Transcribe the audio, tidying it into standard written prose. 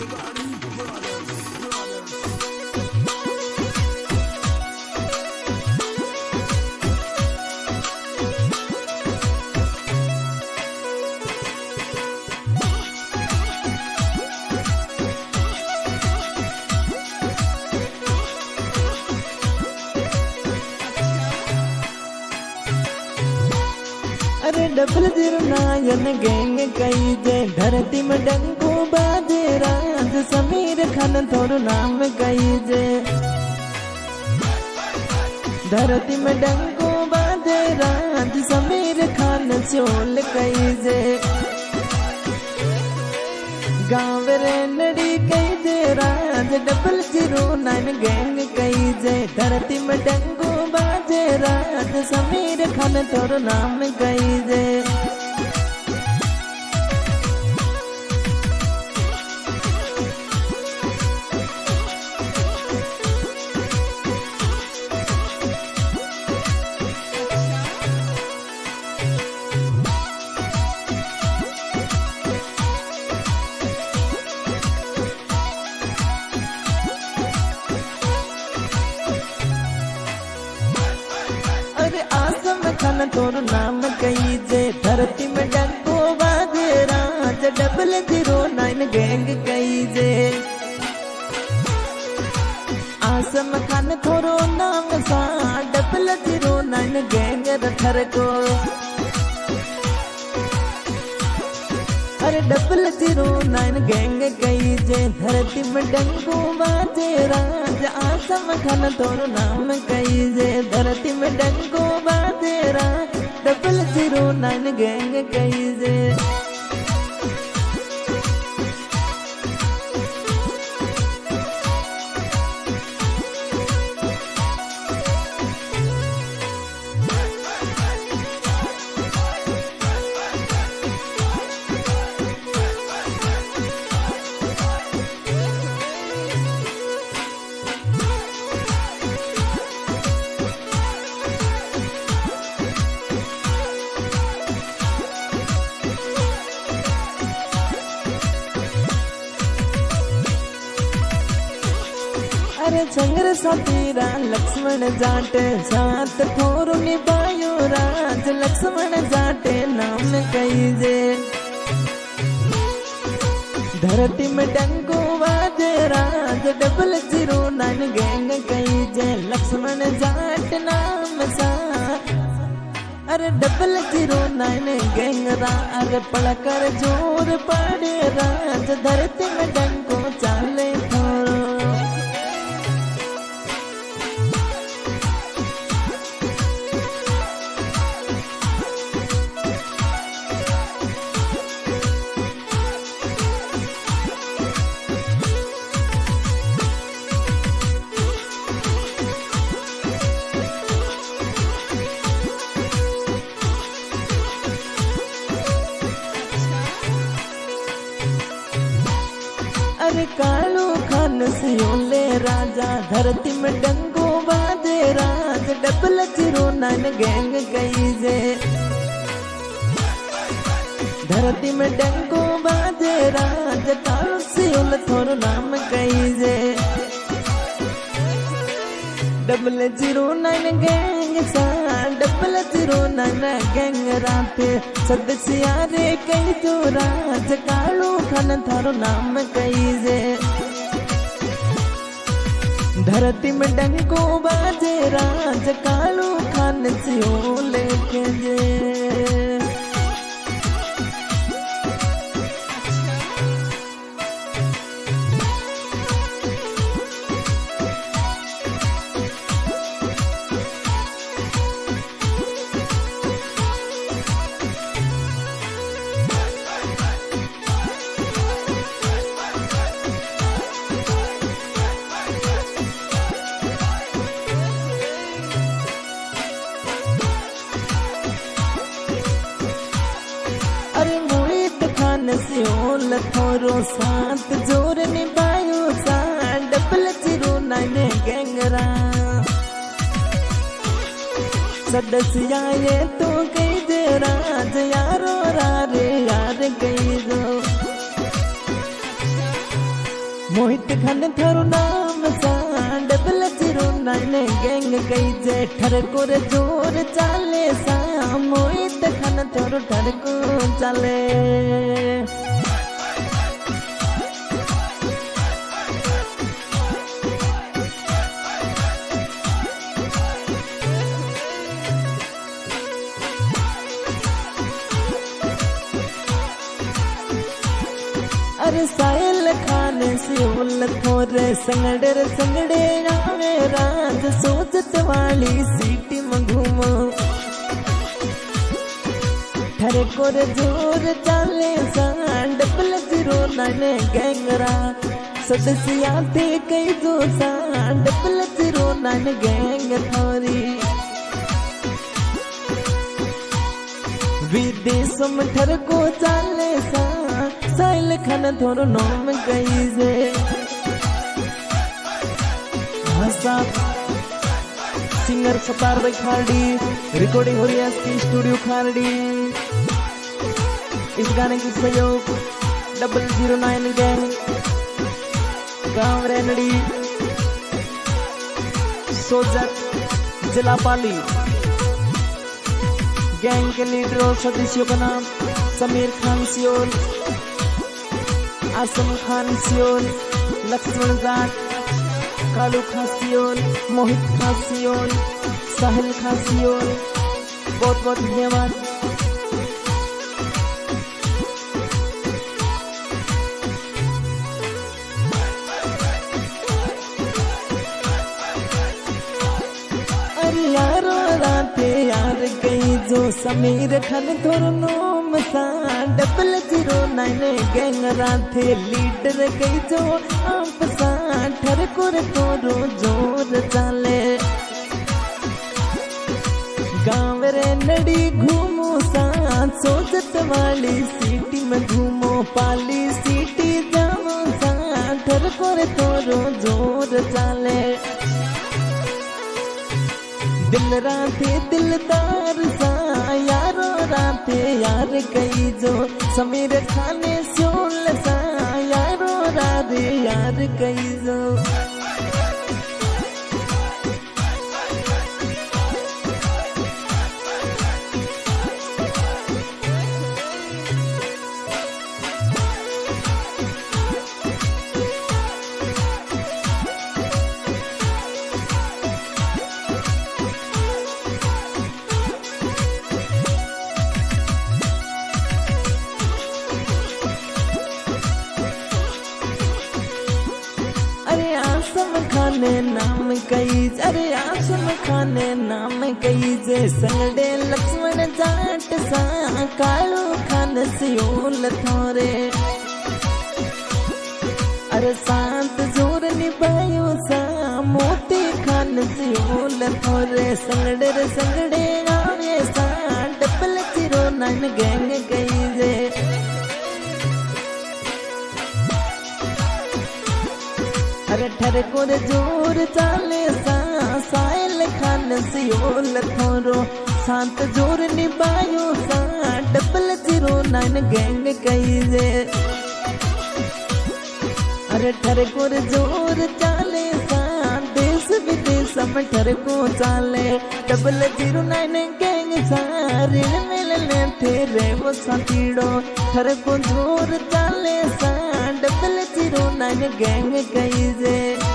अरे double zero नायन gang कई जे धरती में डंको बाजे राज समीर खान थोरो नाम कई जे धरती में डंको बाजे राज समीर खान चोल कई जे गाँव रे नड़ी कई जे राज डबल जीरो नाइन गैंग कई जे धरती में डंको बाजे राज समीर खान तोर नाम कई जे खान तोर नाम कई जे धरती में डंको बाजे राज डबल जीरो नाइन गैंग कई जे आसम खान थोरो नाम सा डबल जीरो नाइन गैंग रखर को अरे डबल जीरो नाइन गैंग कई जे धरती में डंको बाजे राज आसम खान तोरो नाम कई जे धरती में डंको बाजे राज डबल जीरो नाइन गैंग कई जे अरे चंद्र सातीरा लक्ष्मण जाट सात थोरो निभायो राज लक्ष्मण जाटे नाम कई जे धरती में डंको बाजे राज डबल जीरो नाइन गैंग कई जे लक्ष्मण जाट नाम सा अरे डबल जीरो नाइन गैंग अरे पड़कर जोर पड़े राज धरती में डंको चाले थोरो अरे कालू खान सियोले राजा धरती में डंको बाजे राज डबल जीरो नाइन गैंग कई जे धरती में डंको बाजे राज कालू सियोले थोरो नाम कई जे डबल जीरो नाइन गैंग सा डबल जीरो नाइन गैंग राते सदस्या रे कई जो राज कालू खान थारो नाम कई जे धरती में डंको बाजे राज कालू खान सियोले के जे सियोल थोरो साथ जोर निभायो सा डबल जीरो नाइन गैंगरा सदस्या ये तो कई दे राज यारो रे यार कई दो मोहित खान थारो नाम सा डबल 09 गैंग कई जे ठरको रे जोर चाले सा मोहित खान थारो ठरको चाले। अरे साहिल खान सियोल थोरे संगड़े आवे राज सोचत वाली सीटी में घूमो ठरे को रे जोर चाले सा डबल 09 गैंगरा सदस्या थे कई जो सा डबल 09 गैंग थोरी विदेश में ठर को चाले सा साहिल खान थोरो नाम कई जे भाषा सिंगर सतार भाई खारडी रिकॉर्डिंग हो रही है इसकी स्टूडियो खारडी। इस गाने की सहयोग डबल 09 गैंग गांव रेनड़ी सोजत जिला पाली। गैंग के लीडर और सदस्यों का नाम समीर खान सियोल, आसम खान सियोल, लक्ष्मण जाट, कालू खान सियोल, मोहित खान सियोल, साहिल खान सियोल। बहुत बहुत धन्यवाद। अरे यारो राते यार गई जो समीर खान थोरो नाम सा डबल 09 गैंग राथे लीडर गई जो आप सा ठर कुर तोरो जोर चाले गाँव रे नड़ी घूमो सा सोचत वाली सीटी में घूमो पाली सीटी जाओ सा ठर कुर तोरो जोर चाले दिल राते दिलदार सा यारो राते यार कई जो समीर खाने सोल सा यारो राधे यार कई जो। आसम खाने नाम कई अरे आसम खाने नाम कई जे संगड़े लक्ष्मण जाट सा कालू खान सियोल थोरे अरे सांत जोर निभायो सा मोती खान सियोल थोरे संगड़े आवे सा डबल 09 गैंग कई जे अरे ठर को रे जोर चाले सा साहिल खान सियोल थोरो शांत जोर निभायो सा डबल 09 गैंग कई जे अरे ठर को रे जोर चाले सा देश विदेश में ठर को चाले डबल 09 गैंग सा रिल मिलने तेरे वो साथीड़ो ठर को जोर चाले सा डबल 09 गैंग कई जे।